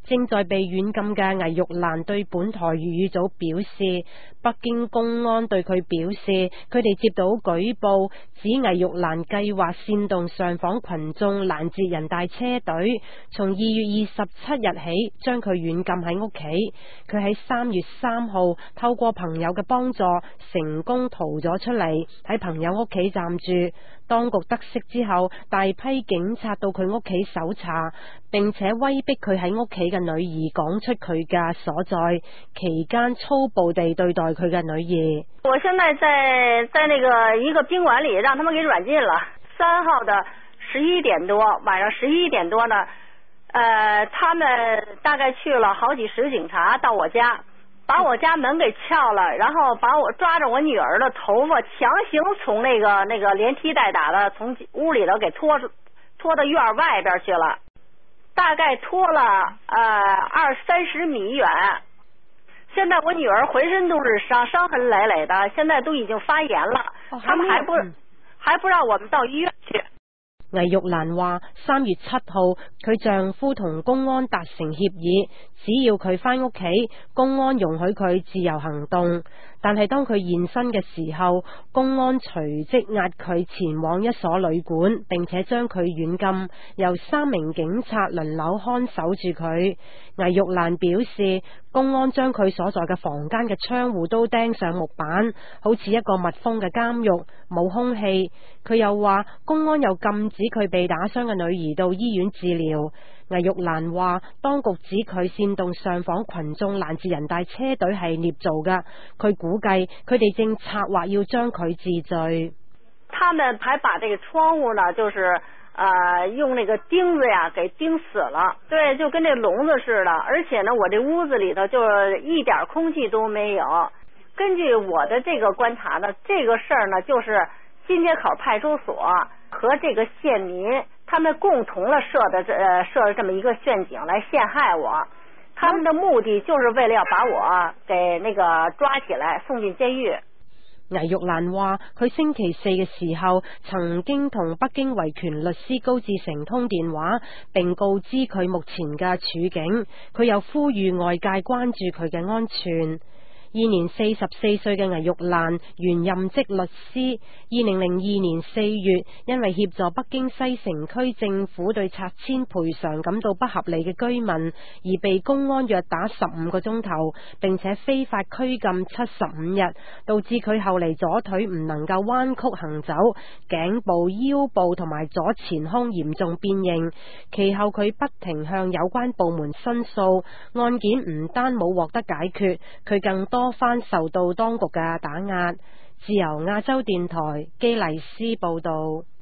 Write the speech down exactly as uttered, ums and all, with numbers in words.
正在被軟禁嘅魏玉蘭對本台粵語組表示，北京公安對佢表示，佢哋接到舉報，指魏玉蘭計劃煽動上訪群眾攔截人大車隊，從二月二十七日起將佢軟禁喺屋企。佢喺三月三號透過朋友嘅幫助，成功逃咗出嚟，喺朋友屋企暫住。當局得悉之後，大批警察到佢屋企搜查，並且威逼佢喺屋企嘅女兒講出佢嘅所在，期間粗暴地對待佢嘅女兒。 我現在在在那個一個賓館裏，讓他們給軟禁了。三號的十一點多，晚上十一點多呢，呃，他們大概去了好幾十警察到我家。把我家門給撬了，然後把我抓着我女兒的頭髮，強行從那個那個連踢帶打的從屋裏頭給拖拖到院外邊去了，大概拖了呃二三十米遠。現在我女兒渾身都是傷，傷痕累累的，現在都已經發炎了， 哦、 他們還不、嗯、還不讓我們到醫院去。 魏玉蘭話：三月七號，佢丈夫同公安達成協議，只要佢返屋企，公安容許佢自由行動。但係當佢現身嘅時候，公安隨即押佢前往一所旅館，並且將佢軟禁，由三名警察輪流看守住佢。魏玉蘭表示，公安將佢所在嘅房間嘅窗戶都釘上木板，好似一個密封嘅監獄，冇空氣。佢又話，公安又禁止佢被打傷嘅女兒到醫院治療。魏玉蘭話，當局指佢煽動上訪群眾攔截人大車隊係捏造嘅，佢估計佢哋正策劃要將佢治罪。 他們還把這個窗戶呢，就是呃用那個釘子呀給釘死了，對，就跟這籠子似的。而且呢，我這屋子裏頭就一點空氣都沒有。根據我的這個觀察呢，這個事兒呢，就是新街口派出所和這個縣民，他們共同了設的這呃設了這麼一個陷阱來陷害我，他們的目的就是為了要把我給那個抓起來送進監獄。 魏玉蘭話，佢星期四嘅時候曾經同北京維權律師高志成通電話，並告知佢目前嘅處境，佢又呼籲外界關注佢嘅安全。現年四十四歲嘅魏玉蘭，原任職律師。二零零二年四月，因為協助北京西城區政府對拆遷賠償感到不合理嘅居民，而被公安虐打十五個鐘頭，並且非法拘禁七十五日，導致佢後嚟左腿唔能夠彎曲行走，頸部、腰部同埋左前胸嚴重變形。其後佢不停向有關部門申訴，案件唔單冇獲得解決，佢更多多番受到當局嘅打壓。自由亞洲電台基麗斯報道。